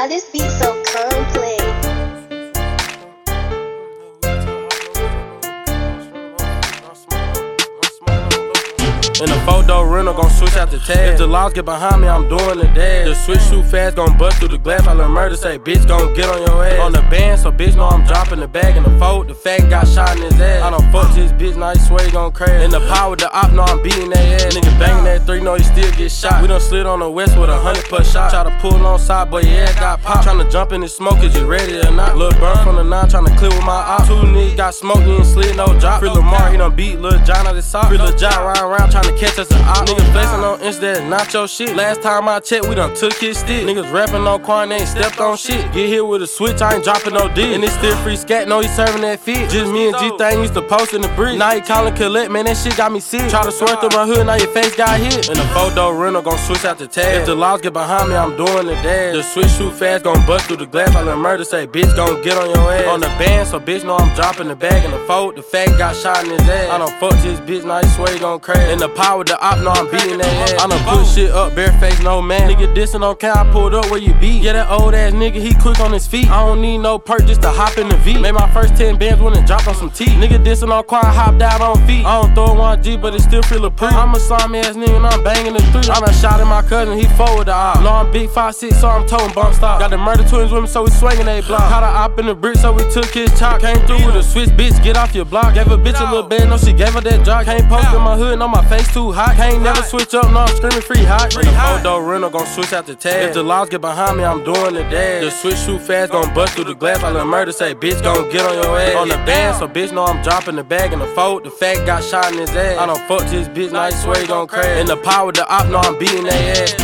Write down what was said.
Why this beat so complex? In the photo rental, gon' switch out the tag. If the laws get behind me, I'm doing the dash. The switch shoot fast, gon' bust through the glass. I learn murder, say bitch gon' get on your ass. On the band, so bitch know I'm dropping the bag. In the fold, the fag got shot in his ass. I done fucked this bitch, now he swear he gon' crash. In the power, the op, know I'm beating that ass. Nigga banging that 3, know he still get shot. We done slid on the west with 100+ shot. Try to pull on side, but your ass got popped. Tryna jump in the smoke, is you ready or not? Lil' burn from the 9, tryna clear with my op. 2 niggas got smoked, he ain't slid, no drop. Free Lamar, he done beat Lil' John out his sock. Free Lil' John riding around tryna catch us an op. Niggas flexing on Insta, that's not your shit. Last time I checked, we done took his stick. Niggas rapping on Quan, they ain't stepped on shit. Get hit with a switch, I ain't dropping no dick. And it's still free scat, know he serving that fit. Just me and G-Thang used to post in the brick. Now he callin' collect, man, that shit got me sick. Try to swerve through my hood, now your face got hit. In the photo rental, gon' switch out the tag. If the laws get behind me, I'm doing the dash. The switch shoot fast, gon' bust through the glass. I learn murder, say bitch gon' get on your ass. On the band, so bitch know I'm dropping the bag. In the fold, the fag got shot in his ass. I done fucked this bitch, now he swear he gon' crash. In the power, the op, know I'm beating that ass. I done put shit up, bareface, no man. Nigga dissing on count, I pulled up where you be. Yeah, that old ass nigga, he quick on his feet. I don't need no perk just to hop in the V. Made my first 10 bands when it dropped on some teeth. Nigga dissing on Quan, hopped out on feet. I don't throw 1G, but it still feel a pre. I'm a slimy ass nigga and I'm banging the 3. I done shot at my cousin, he forward the op. Know I'm big 5'6", so I'm toting bump stop. Got the murder twins with me, so we swinging they block. Caught a op in the brick, so we took his chop. Came through with a switch, bitch, get off your block. Gave a bitch a little bed, no, she gave her that drop. Can't post in my hood, no, my face too hot. Can't never switch up, no, I'm screaming free hot. In the photo rental, gon' switch out the tag. If the laws get behind me, I'm doing the dash. The switch shoot fast, gon' bust through the glass. I learn murder, say bitch gon' get on your ass. On the band, so bitch know I'm dropping the bag. In the fold, the fag got shot in his ass. I done fucked this bitch, now he swear he gon' crash. In the power, the op, know I'm beating that ass.